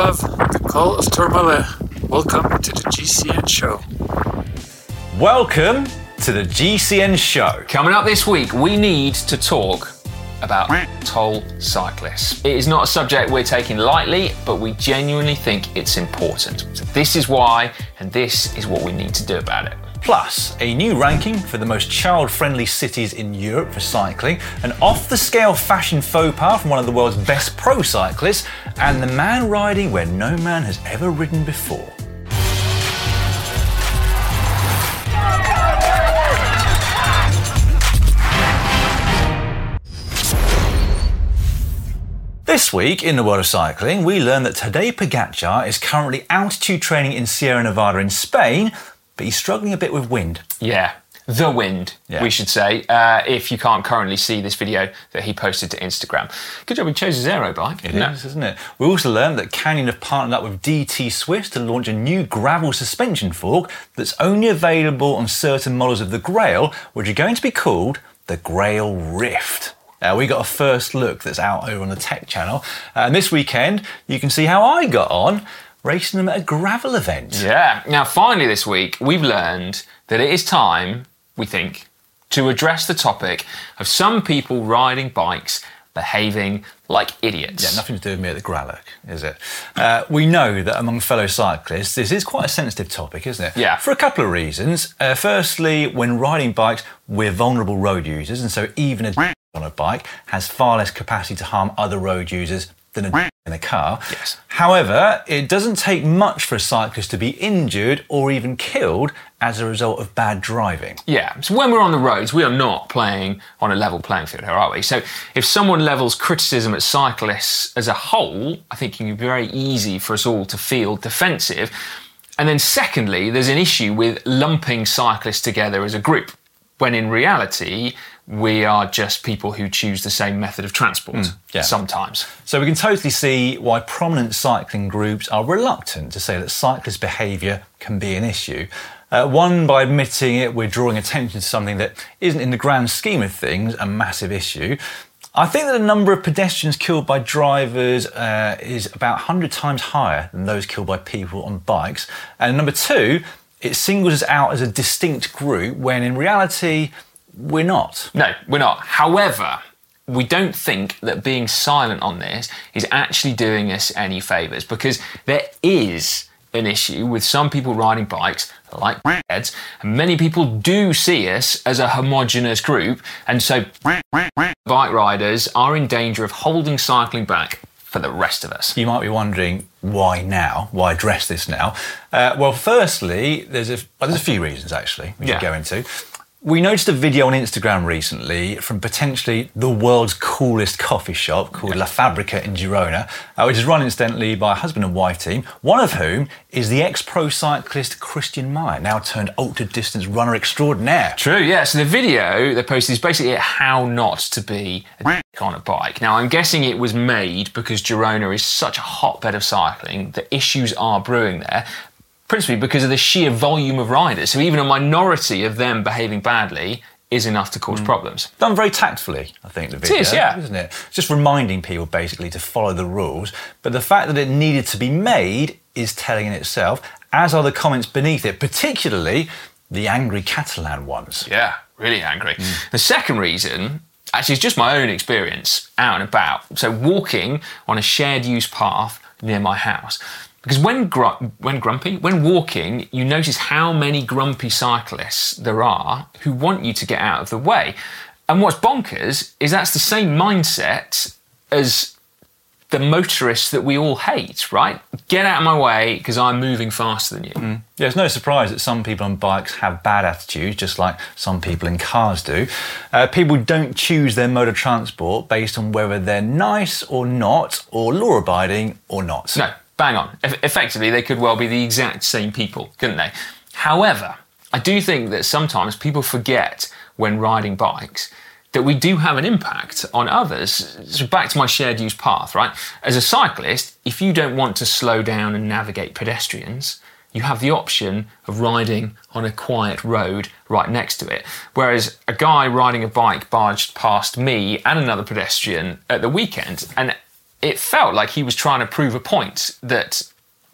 above, the call of Tourmalet. Welcome to the GCN show. Welcome to the GCN show. Coming up this week, we need to talk about toll cyclists. It is not a subject we're taking lightly, but we genuinely think it's important. So this is why, and this is what we need to do about it. Plus, a new ranking for the most child-friendly cities in Europe for cycling, an off-the-scale fashion faux pas from one of the world's best pro cyclists, and the man riding where no man has ever ridden before. This week in the world of cycling, we learned that Tadej Pogačar is currently altitude training in Sierra Nevada in Spain, but he's struggling a bit with wind. Yeah, the wind, we should say, if you can't currently see this video that he posted to Instagram. Good job he chose his aero bike. It is, isn't it? We also learned that Canyon have partnered up with DT Swiss to launch a new gravel suspension fork that's only available on certain models of the Grail, which are going to be called the Grail Rift. We got a first look that's out over on the Tech channel. And this weekend, you can see how I got on racing them at a gravel event. Yeah. Now, finally this week, we've learned that it is time, we think, to address the topic of some people riding bikes behaving like idiots. Yeah, nothing to do with me at the Gralloch, is it? We know that among fellow cyclists, this is quite a sensitive topic, isn't it? Yeah. For a couple of reasons. Firstly, when riding bikes, we're vulnerable road users, and so even a on a bike has far less capacity to harm other road users than a in a car. Yes. However, it doesn't take much for a cyclist to be injured or even killed as a result of bad driving. Yeah, so when we're on the roads, we are not playing on a level playing field here, are we? So if someone levels criticism at cyclists as a whole, I think it can be very easy for us all to feel defensive. And then secondly, there's an issue with lumping cyclists together as a group, when in reality, we are just people who choose the same method of transport sometimes. So we can totally see why prominent cycling groups are reluctant to say that cyclist behaviour can be an issue. One, by admitting it, we're drawing attention to something that isn't, in the grand scheme of things, a massive issue. I think that the number of pedestrians killed by drivers is about 100 times higher than those killed by people on bikes. And number two, it singles us out as a distinct group when in reality, we're not. No, we're not. However, we don't think that being silent on this is actually doing us any favours, because there is an issue with some people riding bikes like heads, and many people do see us as a homogenous group, and so bike riders are in danger of holding cycling back for the rest of us. You might be wondering, why now? Why address this now? Well, firstly, there's a few reasons actually we could go into. We noticed a video on Instagram recently from potentially the world's coolest coffee shop called La Fabrica in Girona, which is run incidentally by a husband and wife team, one of whom is the ex-pro cyclist Christian Meyer, now turned ultra-distance runner extraordinaire. True, yeah. So the video they posted is basically how not to be a dick on a bike. Now, I'm guessing it was made because Girona is such a hotbed of cycling that issues are brewing there, principally because of the sheer volume of riders. So even a minority of them behaving badly is enough to cause problems. Done very tactfully, I think, the video, isn't it? Just reminding people, basically, to follow the rules. But the fact that it needed to be made is telling in itself, as are the comments beneath it, particularly the angry Catalan ones. Yeah, really angry. The second reason, actually, is just my own experience out and about. So walking on a shared use path near my house. Because when walking, you notice how many grumpy cyclists there are who want you to get out of the way. And what's bonkers is that's the same mindset as the motorists that we all hate, right? Get out of my way because I'm moving faster than you. Yeah, it's no surprise that some people on bikes have bad attitudes, just like some people in cars do. People don't choose their mode of transport based on whether they're nice or not, or law-abiding or not. No. Bang on. Effectively, they could well be the exact same people, couldn't they? However, I do think that sometimes people forget when riding bikes that we do have an impact on others. So back to my shared use path, right? As a cyclist, if you don't want to slow down and navigate pedestrians, you have the option of riding on a quiet road right next to it. Whereas a guy riding a bike barged past me and another pedestrian at the weekend, and it felt like he was trying to prove a point that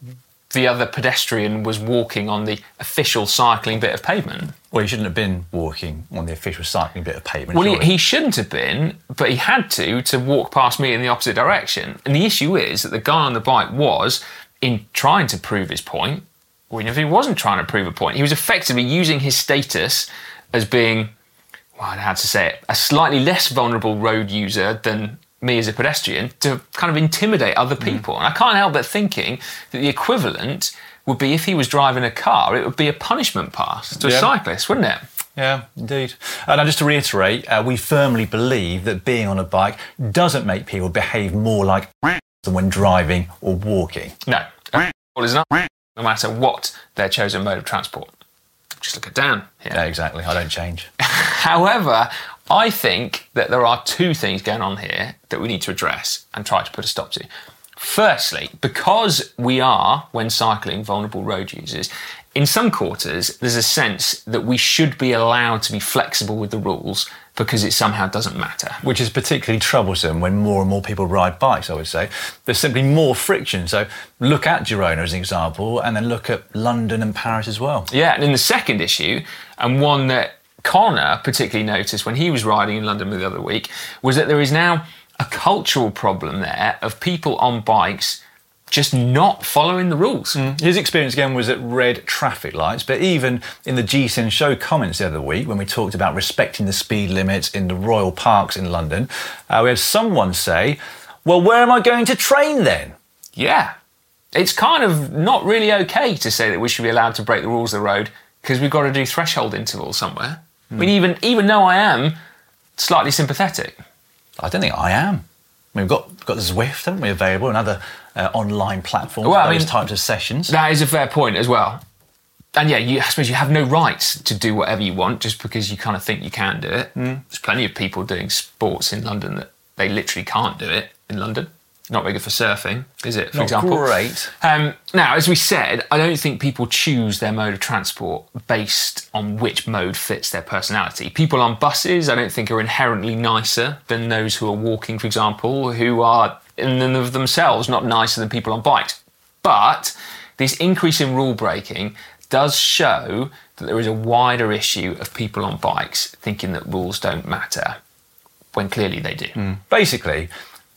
the other pedestrian was walking on the official cycling bit of pavement. Well, he shouldn't have been walking on the official cycling bit of pavement. Well, he shouldn't have been, but he had to walk past me in the opposite direction. And the issue is that the guy on the bike was, in trying to prove his point, or even if he wasn't trying to prove a point, he was effectively using his status as being, well, how to say it, a slightly less vulnerable road user than me as a pedestrian to kind of intimidate other people. And I can't help but thinking that the equivalent would be if he was driving a car, it would be a punishment pass to a cyclist, wouldn't it? Yeah, indeed. Now, just to reiterate, we firmly believe that being on a bike doesn't make people behave more like than when driving or walking. No, is not, no matter what their chosen mode of transport. Just look at Dan here. Yeah, exactly. I don't change. However, I think that there are two things going on here that we need to address and try to put a stop to. Firstly, because we are, when cycling, vulnerable road users, in some quarters, there's a sense that we should be allowed to be flexible with the rules because it somehow doesn't matter. Which is particularly troublesome when more and more people ride bikes, I would say. There's simply more friction. So look at Girona as an example, and then look at London and Paris as well. Yeah, and then the second issue, and one that Connor particularly noticed when he was riding in London the other week, was that there is now a cultural problem there of people on bikes just not following the rules. His experience again was at red traffic lights, but even in the GCN show comments the other week when we talked about respecting the speed limits in the Royal Parks in London, we had someone say, well, where am I going to train then? Yeah, it's kind of not really okay to say that we should be allowed to break the rules of the road because we've got to do threshold intervals somewhere. I mean, even though I am slightly sympathetic. I don't think I am. I mean, we've got Zwift, haven't we, available, and other online platforms for those types of sessions. That is a fair point as well. And yeah, I suppose you have no right to do whatever you want just because you kind of think you can do it. There's plenty of people doing sports in London that they literally can't do it in London. Not very good for surfing, is it, for example? Great. Now, as we said, I don't think people choose their mode of transport based on which mode fits their personality. People on buses, I don't think, are inherently nicer than those who are walking, for example, who are in and of themselves not nicer than people on bikes. But this increase in rule breaking does show that there is a wider issue of people on bikes thinking that rules don't matter, when clearly they do. Basically,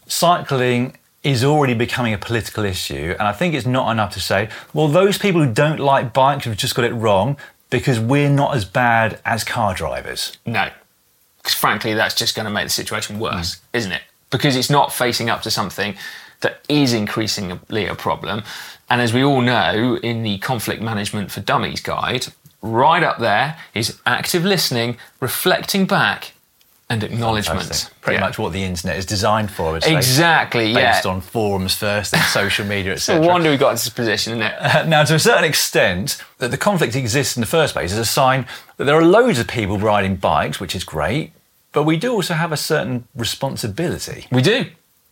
cycling is already becoming a political issue, and I think it's not enough to say, well, those people who don't like bikes have just got it wrong because we're not as bad as car drivers. No, because frankly, that's just going to make the situation worse, isn't it? Because it's not facing up to something that is increasingly a problem. And as we all know, in the Conflict Management for Dummies guide, right up there is active listening, reflecting back, and acknowledgement. Fantastic. Pretty much what the internet is designed for, I would say. Exactly, yeah. Based on forums first, then social media, etc. No wonder we got into this position, isn't it? Now, to a certain extent, that the conflict exists in the first place is a sign that there are loads of people riding bikes, which is great, but we do also have a certain responsibility. We do.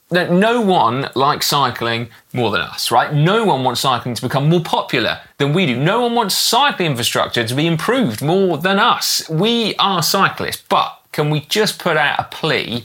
No one likes cycling more than us, right? No one wants cycling to become more popular than we do. No one wants cycling infrastructure to be improved more than us. We are cyclists, but can we just put out a plea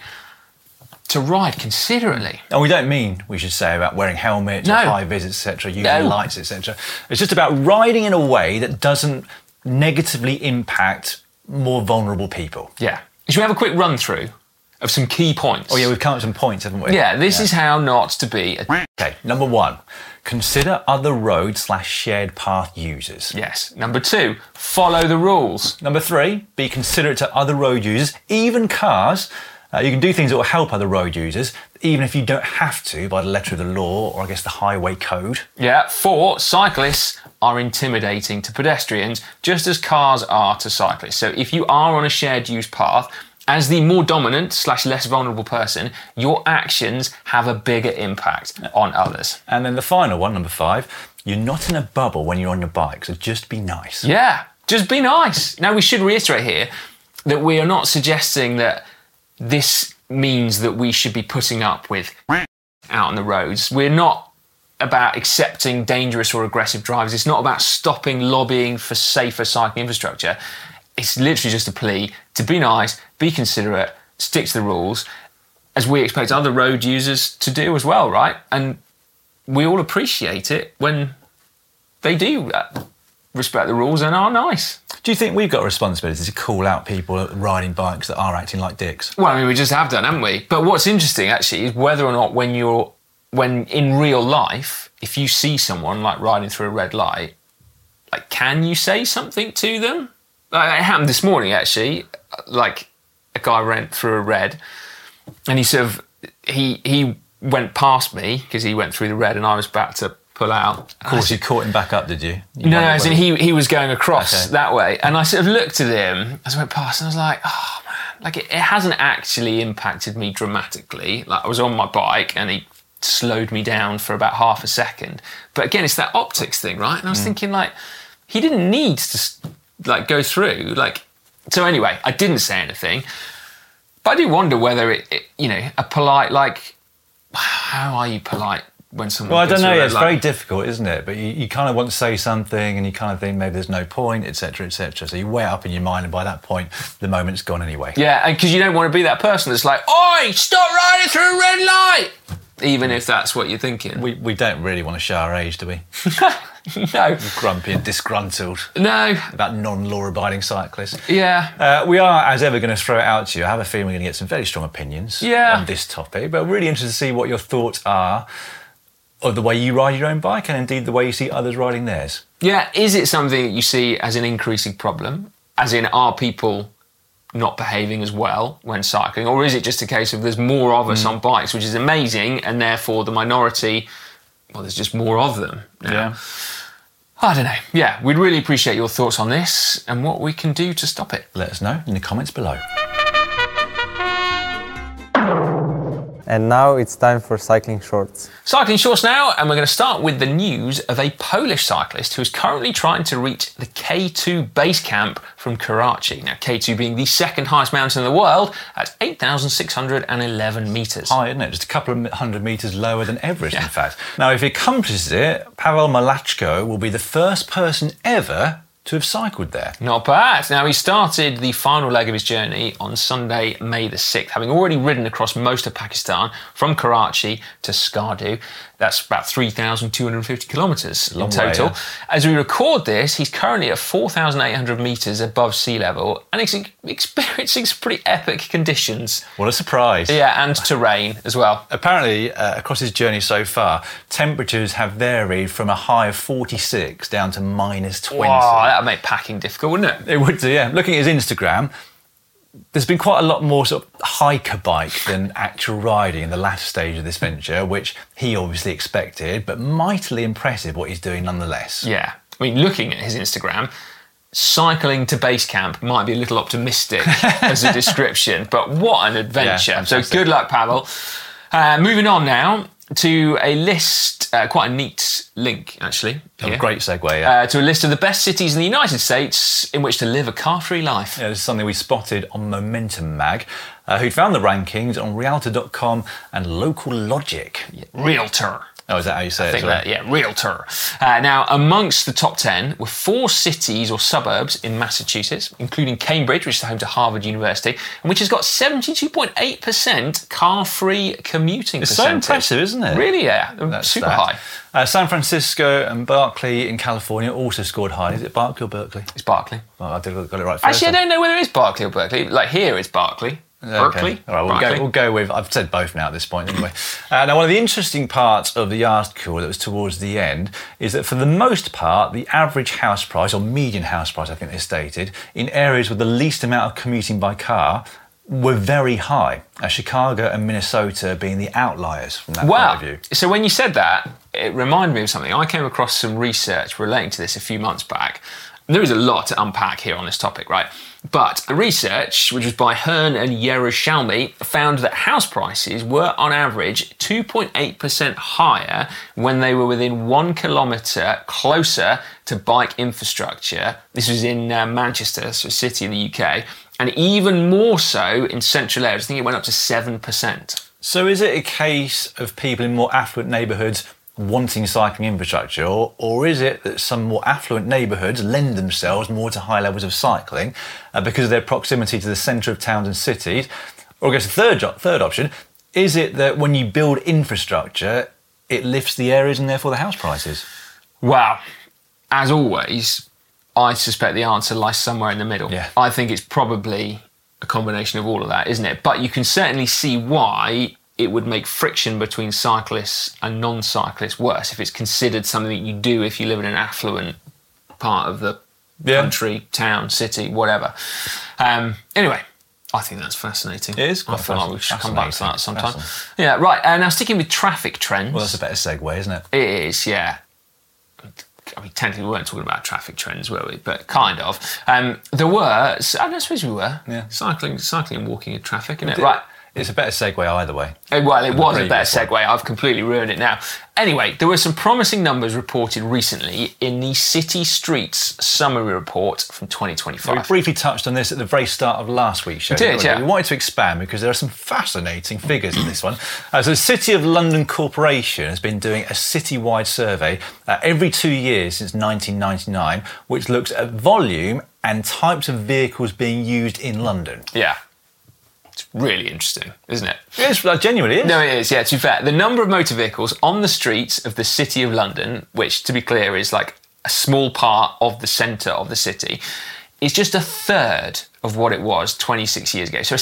to ride considerately? And we don't mean, we should say, about wearing helmets, or high vis, etc., using lights, etc. It's just about riding in a way that doesn't negatively impact more vulnerable people. Yeah. Should we have a quick run through of some key points? Oh yeah, we've come up with some points, haven't we? Yeah, this is how not to be Okay, number 1, consider other road/shared path users. Yes. Number 2, follow the rules. Number 3, be considerate to other road users, even cars. You can do things that will help other road users, even if you don't have to by the letter of the law or I guess the highway code. Yeah. 4, cyclists are intimidating to pedestrians just as cars are to cyclists. So if you are on a shared use path, as the more dominant/less vulnerable person, your actions have a bigger impact on others. And then the final one, number 5, you're not in a bubble when you're on your bike, so just be nice. Yeah, just be nice. Now, we should reiterate here that we are not suggesting that this means that we should be putting up with out on the roads. We're not about accepting dangerous or aggressive drivers. It's not about stopping lobbying for safer cycling infrastructure. It's literally just a plea to be nice, be considerate, stick to the rules. as we expect other road users to do as well, right? And we all appreciate it when they do respect the rules and are nice. Do you think we've got a responsibility to call out people riding bikes that are acting like dicks? Well, I mean, we just have done, haven't we? But what's interesting, actually, is whether or not when in real life, if you see someone like riding through a red light, like, can you say something to them? Like, it happened this morning, actually. Like, a guy ran through a red, and he went past me because he went through the red, and I was about to pull out. Of course, you caught him back up, did you? No, as in he was going across that way, and I sort of looked at him as I went past, and I was like, oh man, like it hasn't actually impacted me dramatically. Like, I was on my bike, and he slowed me down for about half a second. But again, it's that optics thing, right? And I was thinking, like, he didn't need to like go through. Like, so anyway, I didn't say anything, but I do wonder whether it a polite, like, how are you polite when someone? Well, I don't know. It's like, very difficult, isn't it? But you kind of want to say something, and you kind of think maybe there's no point, etc., etc. So you weigh it up in your mind, and by that point, the moment's gone anyway. Yeah, because you don't want to be that person that's like, "Oi, stop riding through a red light," even if that's what you're thinking. We don't really want to show our age, do we? No. Grumpy and disgruntled. No. About non-law-abiding cyclists. Yeah. We are, as ever, going to throw it out to you. I have a feeling we're going to get some very strong opinions on this topic, but really interested to see what your thoughts are of the way you ride your own bike and indeed the way you see others riding theirs. Yeah, is it something that you see as an increasing problem? As in, are people not behaving as well when cycling? Or is it just a case of there's more of us on bikes, which is amazing, and therefore the minority, well, there's just more of them now. Yeah. I don't know. Yeah, we'd really appreciate your thoughts on this and what we can do to stop it. Let us know in the comments below. And now it's time for Cycling Shorts. Cycling Shorts now, and we're going to start with the news of a Polish cyclist who is currently trying to reach the K2 base camp from Karachi. Now, K2 being the second highest mountain in the world at 8,611 metres. High, isn't it? Just a couple of 100 metres lower than Everest, in fact. Now, if he accomplishes it, Pavel Malachko will be the first person ever to have cycled there. Not bad. Now, he started the final leg of his journey on Sunday, May the 6th, having already ridden across most of Pakistan from Karachi to Skardu. That's about 3,250 kilometres in total. Yeah. As we record this, he's currently at 4,800 metres above sea level and he's experiencing some pretty epic conditions. What a surprise. Yeah, and terrain as well. Apparently, across his journey so far, temperatures have varied from a high of 46 down to minus 20. Wow, that would make packing difficult, wouldn't it? It would do, yeah. Looking at his Instagram, there's been quite a lot more sort of hiker bike than actual riding in the latter stage of this venture, which he obviously expected, but mightily impressive what he's doing nonetheless. Yeah. I mean, looking at his Instagram, cycling to base camp might be a little optimistic as a description, but what an adventure. Yeah, so good luck, Pavel. Moving on now to a list, quite a neat link, actually. A great segue, yeah. To a list of the best cities in the United States in which to live a car-free life. Yeah, this is something we spotted on Momentum Mag, who'd found the rankings on Realtor.com and Local Logic. Yeah. Realtor. Oh, is that how you say I it? think that, yeah, Realtor. Now, amongst the top 10 were 4 cities or suburbs in Massachusetts, including Cambridge, which is home to Harvard University, and which has got 72.8% car-free commuting It's percentage. so impressive, isn't it? Really, yeah. That's super that. high. San Francisco and Berkeley in California also scored high. Is it Berkeley or Berkeley? It's Berkeley. Oh, I got it right first. Actually, I don't know whether it's Berkeley or Berkeley. Like here, it's Berkeley. Berkeley. Okay. All right, we'll go with, I've said both now at this point anyway. Now, one of the interesting parts of the article that was towards the end is that for the most part, the average house price, or median house price, I think they stated, in areas with the least amount of commuting by car were very high. Chicago and Minnesota being the outliers from that point of view. So when you said that, it reminded me of something. I came across some research relating to this a few months back. There is a lot to unpack here on this topic, right? But the research, which was by Hearn and Yerushalmi, found that house prices were on average 2.8% higher when they were within 1 kilometre closer to bike infrastructure. This was in Manchester, so a city in the UK, and even more so in central areas. I think it went up to 7%. So is it a case of people in more affluent neighbourhoods wanting cycling infrastructure, or is it that some more affluent neighbourhoods lend themselves more to high levels of cycling because of their proximity to the centre of towns and cities? Or I guess the third option, Is it that when you build infrastructure, it lifts the areas and therefore the house prices? Well, as always, I suspect the answer lies somewhere in the middle. Yeah. I think it's probably a combination of all of that, isn't it? But you can certainly see why it would make friction between cyclists and non-cyclists worse if it's considered something that you do if you live in an affluent part of the country, town, city, whatever. Anyway, I think that's fascinating. It is quite I feel like we should come back to that sometime. Fascinating. Yeah, right. Now, sticking with traffic trends. Well, that's a better segue, isn't it? It is, yeah. I mean, technically we weren't talking about traffic trends, were we? But kind of. There were, I don't suppose we were, cycling and walking in traffic, isn't it? Right. It's a better segue either way. Well, it was a better previous segue. I've completely ruined it now. Anyway, there were some promising numbers reported recently in the City Streets Summary Report from 2025. We briefly touched on this at the very start of last week's show. We did, yeah. We wanted to expand because there are some fascinating figures in this one. So the City of London Corporation has been doing a citywide survey every 2 years since 1999, which looks at volume and types of vehicles being used in London. Yeah. It's really interesting, isn't it? It's genuinely is. No, it is, yeah, to be fair. The number of motor vehicles on the streets of the City of London, which, to be clear, is like a small part of the centre of the city, is just a third of what it was 26 years ago. So a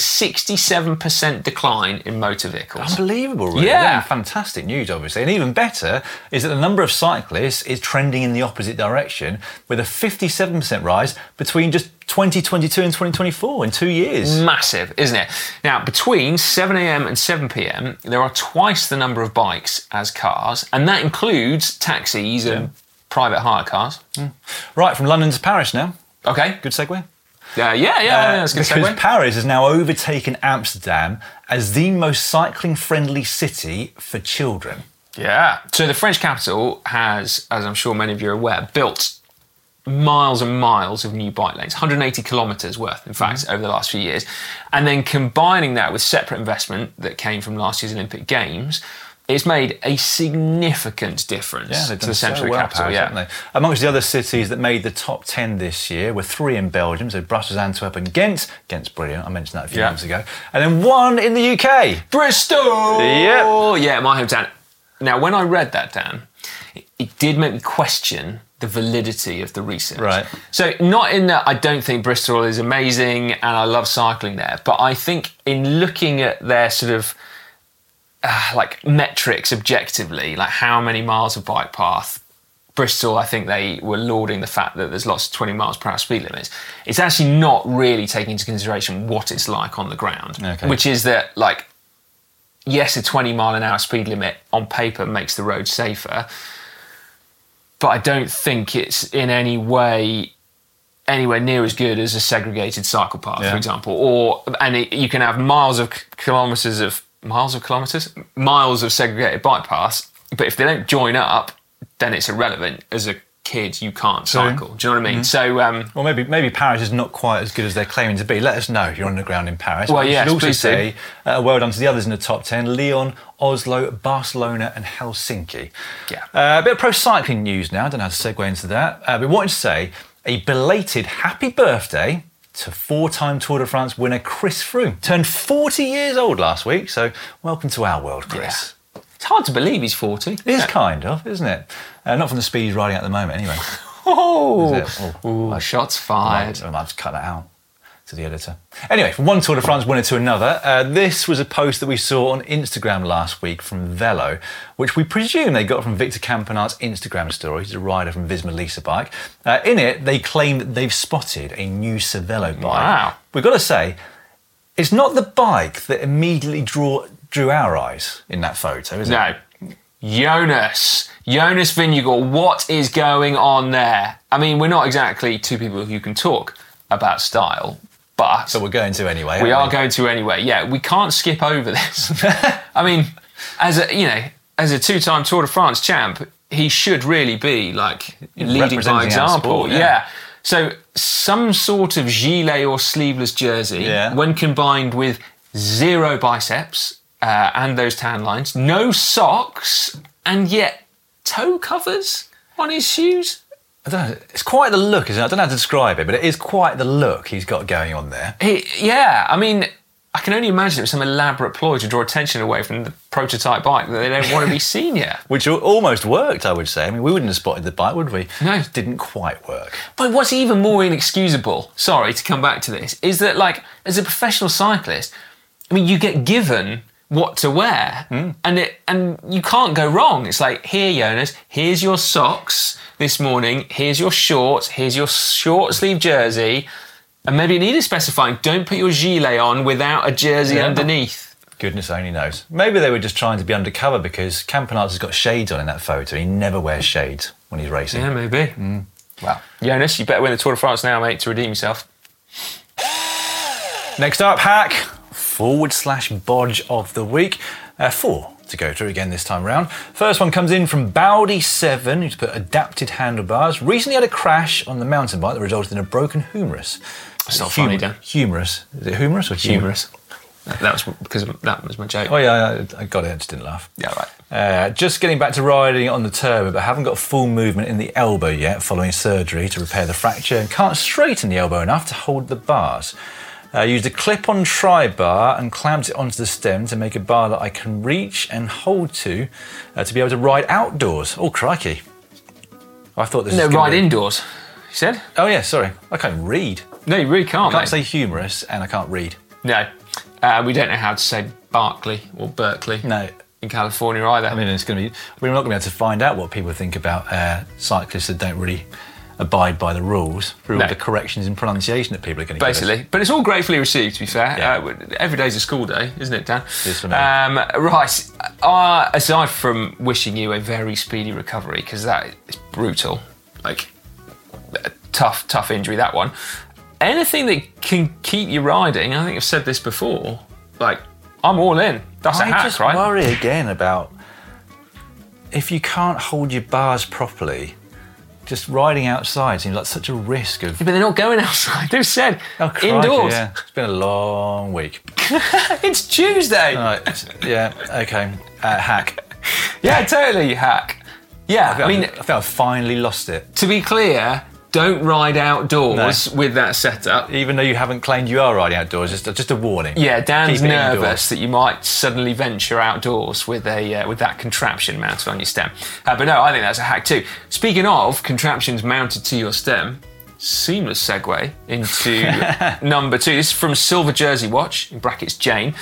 67% decline in motor vehicles. Unbelievable, really. Yeah. Fantastic news, obviously. And even better is that the number of cyclists is trending in the opposite direction with a 57% rise between just 2022 and 2024 in 2 years. Massive, isn't it? Now, between 7am and 7pm, there are twice the number of bikes as cars, and that includes taxis and private hire cars. Right, from London to Paris now. Okay. Good segue. That's a good Because segue. Paris has now overtaken Amsterdam as the most cycling-friendly city for children. Yeah. So the French capital has, as I'm sure many of you are aware, built miles and miles of new bike lanes, 180 kilometres worth, in fact, over the last few years. And then combining that with separate investment that came from last year's Olympic Games, it's made a significant difference they've to done the central so well, capital. Paris, haven't they? Amongst the other cities that made the top 10 this year were 3 in Belgium, so Brussels, Antwerp and Ghent. Ghent's brilliant, I mentioned that a few months ago. And then 1 in the UK. Bristol! Yep. Yeah, my hometown. Now, when I read that, Dan, it did make me question the validity of the research. Right. So not in that I don't think Bristol is amazing and I love cycling there, but I think in looking at their sort of like metrics objectively, like how many miles of bike path, Bristol, I think they were lauding the fact that there's lots of 20 miles per hour speed limits. It's actually not really taking into consideration what it's like on the ground, which is that, like, yes, a 20 mile an hour speed limit on paper makes the road safer, but I don't think it's in any way anywhere near as good as a segregated cycle path, for example. You can have miles of segregated bike paths, but if they don't join up, then it's irrelevant. As a kid, you can't cycle. Do you know what I mean? So, well, maybe Paris is not quite as good as they're claiming to be. Let us know if you're on the ground in Paris. Well, yes, should also please say well done to the others in the top 10: Lyon, Oslo, Barcelona, and Helsinki. Yeah. A bit of pro cycling news now. I don't know how to segue into that. We wanted to say a belated happy birthday to 4-time Tour de France winner Chris Froome. Turned 40 years old last week, so welcome to our world, Chris. Yeah. It's hard to believe he's 40. It is kind of, isn't it? Not from the speed he's riding at the moment, anyway. Shots fired. I might have to cut that out to the editor. Anyway, from one Tour de France winner to another, this was a post that we saw on Instagram last week from Velo, which we presume they got from Victor Campenaert's Instagram story. He's a rider from Visma Lease a Bike. In it, they claim that they've spotted a new Cervelo bike. Wow. We've got to say, it's not the bike that immediately drew our eyes in that photo, is it? No. Jonas Vingegaard, what is going on there? I mean, we're not exactly two people who can talk about style, but So we're going to anyway. we aren't are going to anyway. Yeah, we can't skip over this. I mean, as a two-time Tour de France champ, he should really be like leading by Representing our example. sport, yeah. So some sort of gilet or sleeveless jersey, when combined with 0 biceps and those tan lines, no socks, and yet toe covers on his shoes. I don't know. It's quite the look, isn't it? I don't know how to describe it, but it is quite the look he's got going on there. I mean, I can only imagine it was some elaborate ploy to draw attention away from the prototype bike that they don't want to be seen yet. Which almost worked, I would say. I mean, we wouldn't have spotted the bike, would we? No. It didn't quite work. But what's even more inexcusable, sorry to come back to this, is that, like, as a professional cyclist, I mean, you get given what to wear, and you can't go wrong. It's like, here, Jonas, here's your socks this morning, here's your shorts, here's your short sleeve jersey, and maybe it needed specifying, don't put your gilet on without a jersey underneath. Goodness only knows. Maybe they were just trying to be undercover because Campenaerts has got shades on in that photo. He never wears shades when he's racing. Yeah, maybe. Well, Jonas, you better win the Tour de France now, mate, to redeem yourself. Next up, hack /bodge of the week. 4 to go through again this time around. First one comes in from Bowdy7, who's put adapted handlebars. Recently had a crash on the mountain bike that resulted in a broken humerus. It's not funny, Dan. Humerus. Is it humerus or Humorous. That was because that was my joke. Oh yeah, I got it. I just didn't laugh. Yeah, right. Just getting back to riding on the turbo, but haven't got full movement in the elbow yet following surgery to repair the fracture and can't straighten the elbow enough to hold the bars. Used a clip-on tri-bar and clamped it onto the stem to make a bar that I can reach and hold to be able to ride outdoors. Oh, crikey. I thought this was ride indoors, you said? Oh, yeah, sorry. I can't read. No, you really can't, I can't mate. say humorous and I can't read. No. We don't know how to say Berkeley or Berkeley No. in California either. I mean, we're not going to be able to find out what people think about cyclists that don't really abide by the rules through all the corrections in pronunciation that people are going to give us. Basically. But it's all gratefully received, to be fair. Yeah. Every day's a school day, isn't it, Dan? It is for me. Right. Aside from wishing you a very speedy recovery, because that is brutal, like, a tough injury, that one. Anything that can keep you riding, I think I've said this before, like, I'm all in. That's a hack, I just right? worry again about if you can't hold your bars properly, just riding outside seems like such a risk of... Yeah, but they're not going outside. They've said crikey, indoors. Yeah. It's been a long week. It's Tuesday. Right, yeah, okay. Hack. Yeah, totally hack. Yeah, I mean, I think I've finally lost it. to be clear, don't ride outdoors with that setup. Even though you haven't claimed you are riding outdoors, just a warning. Yeah, Dan's Keep it nervous indoors. that you might suddenly venture outdoors with that contraption mounted on your stem. But no, I think that's a hack too. Speaking of contraptions mounted to your stem, seamless segue into number 2. This is from Silver Jersey Watch, in brackets Jane.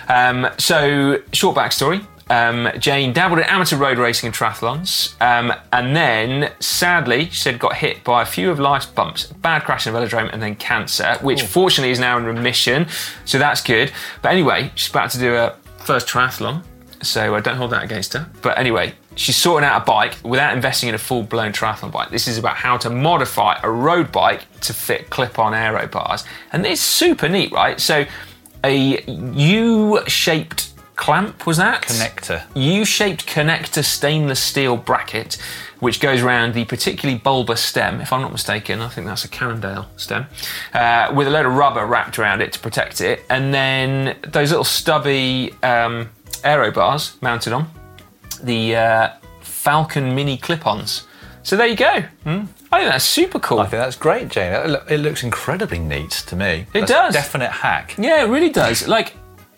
So, short backstory. Jane dabbled in amateur road racing and triathlons, and then, sadly, she said got hit by a few of life's bumps, bad crash in a velodrome, and then cancer, which fortunately is now in remission, so that's good. But anyway, she's about to do her first triathlon, so don't hold that against her. But anyway, she's sorting out a bike without investing in a full-blown triathlon bike. This is about how to modify a road bike to fit clip-on aero bars, and it's super neat, right? So, a U-shaped clamp, was that? Connector. U-shaped connector stainless steel bracket, which goes around the particularly bulbous stem, if I'm not mistaken, I think that's a Cannondale stem, with a load of rubber wrapped around it to protect it, and then those little stubby aero bars mounted on, the Falcon Mini clip-ons. So there you go. I think that's super cool. I think that's great, Jane. It looks incredibly neat to me. It That's does. A definite hack. Yeah, it really does. Like,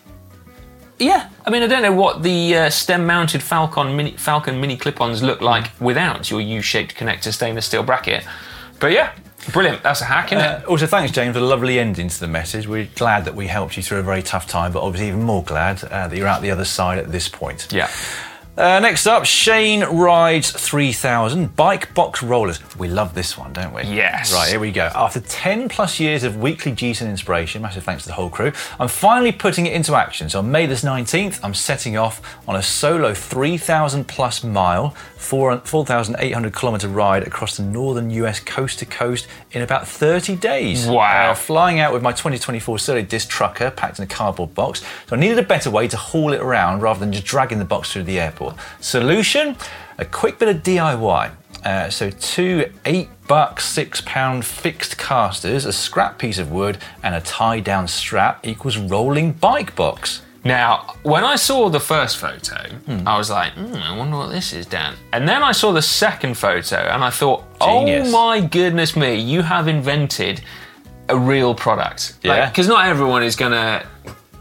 yeah, I mean, I don't know what the stem-mounted Falcon Mini clip-ons look like without your U-shaped connector stainless steel bracket. But yeah, brilliant. That's a hack, isn't it? Also, thanks, Jane, for the lovely ending to the message. We're glad that we helped you through a very tough time, but obviously even more glad that you're out the other side at this point. Yeah. Next up, Shane Rides 3000 Bike Box Rollers. We love this one, don't we? Yes. Right, here we go. After 10 plus years of weekly GCN inspiration, massive thanks to the whole crew, I'm finally putting it into action. So on May this 19th, I'm setting off on a solo 3,000 plus mile, 4,800 kilometre ride across the northern US coast to coast in about 30 days. Wow. Flying out with my 2024 Surly Disc Trucker packed in a cardboard box. So I needed a better way to haul it around rather than just dragging the box through the airport. Solution? A quick bit of DIY. So 2 $8, £6 fixed casters, a scrap piece of wood, and a tie-down strap equals rolling bike box. Now, when I saw the first photo, I was like, I wonder what this is, Dan. And then I saw the second photo, and I thought, Genius. oh my goodness me, you have invented a real product. Yeah. Because not everyone is going to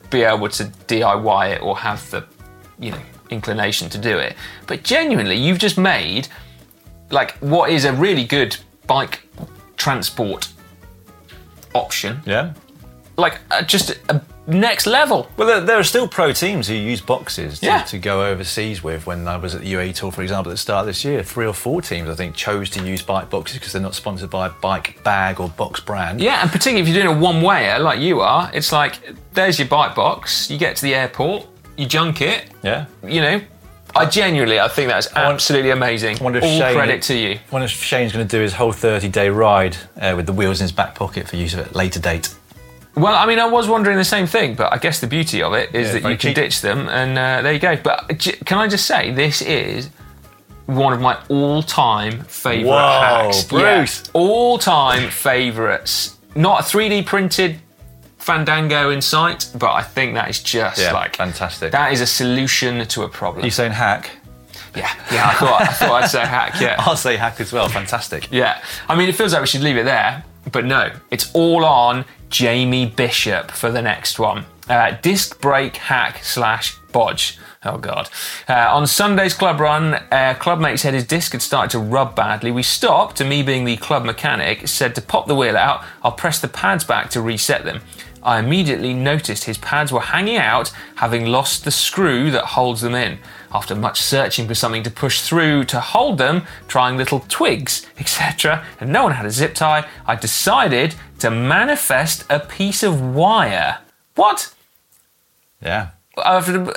be able to DIY it or have the, inclination to do it. But genuinely, you've just made like what is a really good bike transport option. Yeah. Like just a next level. Well, there are still pro teams who use boxes Yeah. to go overseas with. When I was at the UAE Tour, for example, at the start of this year, 3 or 4 teams, I think, chose to use bike boxes because they're not sponsored by a bike bag or box brand. Yeah, and particularly if you're doing a one-wayer like you are, it's like, there's your bike box, you get to the airport, you junk it, Yeah. I think that's absolutely amazing. wonder if All Shane- credit to you. I wonder if Shane's going to do his whole 30-day ride with the wheels in his back pocket for use at a later date. Well, I mean, I was wondering the same thing, but I guess the beauty of it is that very you can cheap. ditch them, and there you go. But can I just say, this is one of my all-time favourite Whoa, hacks. Bruce. Yeah, all-time favourites. Not a 3D printed Fandango in sight, but I think that is just fantastic. That is a solution to a problem. You saying hack? Yeah, I thought I'd say hack. Yeah, I'll say hack as well. Fantastic. yeah. I mean, it feels like we should leave it there, but no, it's all on Jamie Bishop for the next one. Disc brake hack / bodge. Oh, God. On Sunday's club run, a clubmate said his disc had started to rub badly. We stopped, and me being the club mechanic, said to pop the wheel out, I'll press the pads back to reset them. I immediately noticed his pads were hanging out, having lost the screw that holds them in. After much searching for something to push through to hold them, trying little twigs, etc., and no one had a zip tie, I decided to manifest a piece of wire. What? Yeah. After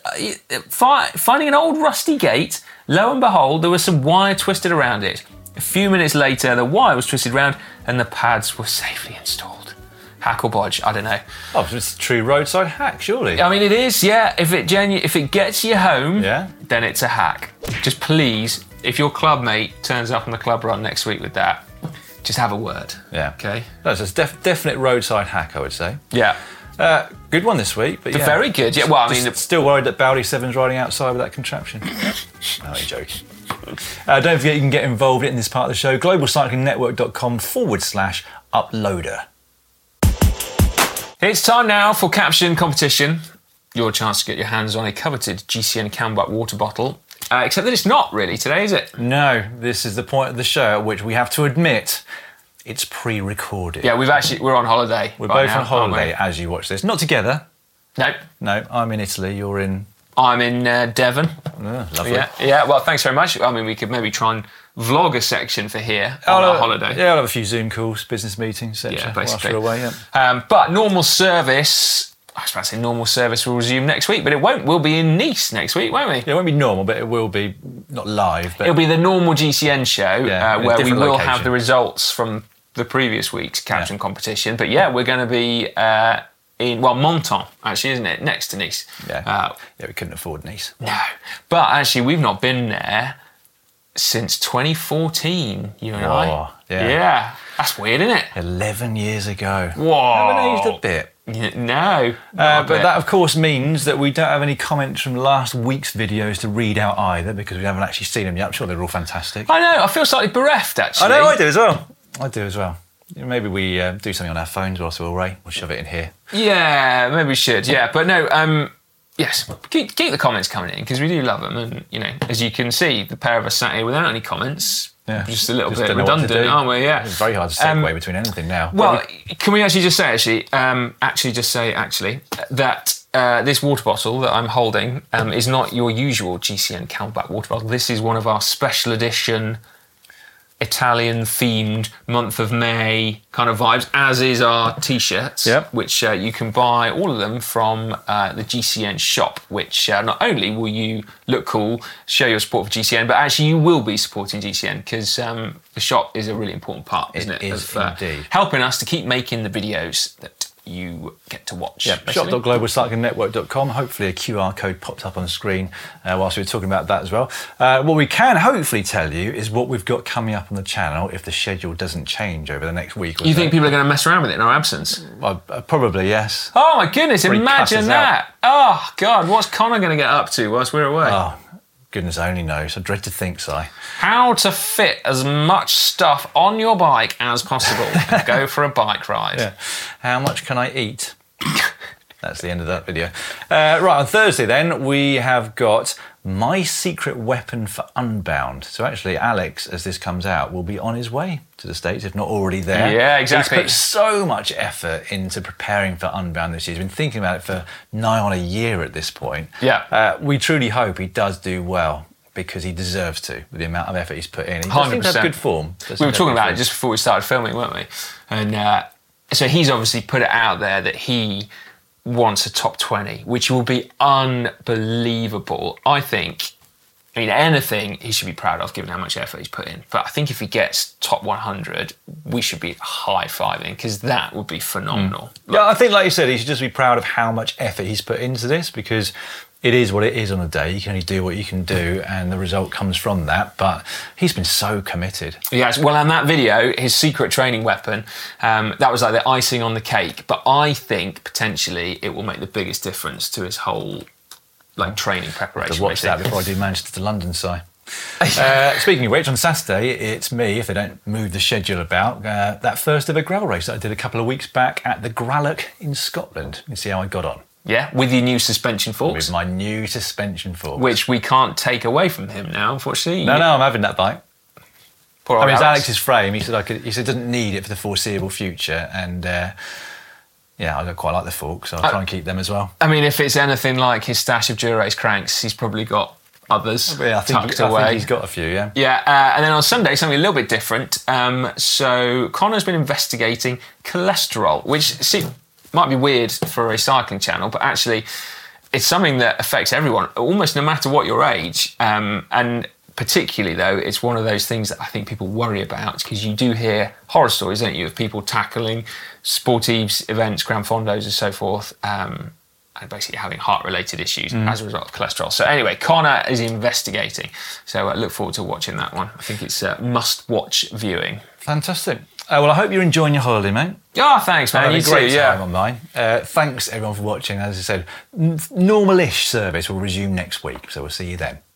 finding an old rusty gate, lo and behold, there was some wire twisted around it. A few minutes later, the wire was twisted around and the pads were safely installed. Hack or bodge, I don't know. Oh, it's a true roadside hack, surely. I mean, it is, yeah. If it gets you home, Yeah. then it's a hack. Just please, if your club mate turns up on the club run next week with that, just have a word. Yeah. Okay. That's a definite roadside hack, I would say. Yeah. Good one this week, but yeah. Very good. Yeah. Well, I mean, Still worried that Bowdy 7's riding outside with that contraption. No, you're joking. Don't forget you can get involved in this part of the show. globalcyclingnetwork.com/uploader. It's time now for Caption Competition. Your chance to get your hands on a coveted GCN Camelback water bottle. Except that it's not really today, is it? No, this is the point of the show at which we have to admit it's pre-recorded. Yeah, we're on holiday. We're right both now, on holiday aren't as you watch this. Not together. we? No, No, I'm in Italy, you're in... I'm in Devon. lovely. Yeah. Well, thanks very much. I mean, we could maybe try and vlog a section for here on our holiday. Yeah, I'll have a few Zoom calls, business meetings, etc. Yeah, basically. Whilst we're away, yeah. But normal service, I was about to say normal service will resume next week, but it won't. We'll be in Nice next week, won't we? Yeah, it won't be normal, but it will be not live. But It'll be the normal GCN show Yeah, in a where we different will location. have the results from the previous week's caption competition. But yeah, we're going to be in Menton, actually, isn't it? Next to Nice. yeah, we couldn't afford Nice. No. But actually, we've not been there since 2014, you and I. Whoa, yeah. Yeah. That's weird, isn't it? 11 years ago. Whoa. Haven't aged a bit. No. But that, of course, means that we don't have any comments from last week's videos to read out either, because we haven't actually seen them yet. I'm sure they're all fantastic. I know, I feel slightly bereft, actually. I know, I do as well. Maybe we do something on our phones whilst we're away. We'll shove it in here. Yeah, maybe we should. Yeah, but no. Yes, keep the comments coming in because we do love them, and as you can see, the pair of us sat here without any comments. Yeah, just a little bit don't know what to redundant, do. aren't we? Yeah, It's very hard to segue between anything now. Well, can we actually just say that this water bottle that I'm holding is not your usual GCN Camelback water bottle. This is one of our special edition Italian-themed month of May kind of vibes, as is our T-shirts, which you can buy all of them from the GCN shop, which not only will you look cool, show your support for GCN, but actually you will be supporting GCN because the shop is a really important part, isn't it? It is of indeed. helping us to keep making the videos that you get to watch. Yeah, shop.globalcyclingnetwork.com. Hopefully a QR code popped up on the screen whilst we were talking about that as well. What we can hopefully tell you is what we've got coming up on the channel if the schedule doesn't change over the next week or You so. think people are going to mess around with it in our absence? Well, probably, yes. Oh my goodness, Probably cuss imagine us that. Oh God, what's Connor going to get up to whilst we're away? Oh, goodness only knows. I dread to think, Si. How to fit as much stuff on your bike as possible and go for a bike ride. Yeah. How much can I eat? That's the end of that video. Right, on Thursday then, we have got My Secret Weapon for Unbound. So actually, Alex, as this comes out, will be on his way to the States, if not already there. Yeah, exactly. He's put so much effort into preparing for Unbound this year. He's been thinking about it for nigh on a year at this point. Yeah. We truly hope he does do well, because he deserves to, with the amount of effort he's put in. He does seem to have good form. We were talking about it just before we started filming, weren't we? And so he's obviously put it out there that he wants a top 20, which will be unbelievable. I think, anything he should be proud of, given how much effort he's put in. But I think if he gets top 100, we should be high-fiving, because that would be phenomenal. Yeah, I think, like you said, he should just be proud of how much effort he's put into this, because it is what it is on a day. You can only do what you can do, and the result comes from that. But he's been so committed. Yes, well, in that video, his secret training weapon, that was like the icing on the cake. But I think potentially it will make the biggest difference to his whole training preparation. I'll watch that before I do Manchester to London, Si. Speaking of which, on Saturday, it's me, if they don't move the schedule about, that first ever gravel race that I did a couple of weeks back at the Gralloch in Scotland. You see how I got on. Yeah, with your new suspension forks. With my new suspension forks. Which we can't take away from him now, unfortunately. No, I'm having that bike. Poor it's Alex. Alex's frame. He said he doesn't need it for the foreseeable future, and I don't quite like the forks, so I'll try and keep them as well. If it's anything like his stash of Dura-Ace cranks, he's probably got others tucked away. I think he's got a few, yeah. Yeah, and then on Sunday, something a little bit different. So Connor's been investigating cholesterol, which might be weird for a cycling channel, but actually it's something that affects everyone, almost no matter what your age. And particularly, though, it's one of those things that I think people worry about, because you do hear horror stories, don't you, of people tackling sportives, events, Grand Fondos and so forth, and basically having heart-related issues as a result of cholesterol. So anyway, Connor is investigating. So I look forward to watching that one. I think it's must-watch viewing. Fantastic. Well, I hope you're enjoying your holiday, mate. Oh, thanks, man. I had a great time on mine. Thanks, everyone, for watching. As I said, normal-ish service will resume next week, so we'll see you then.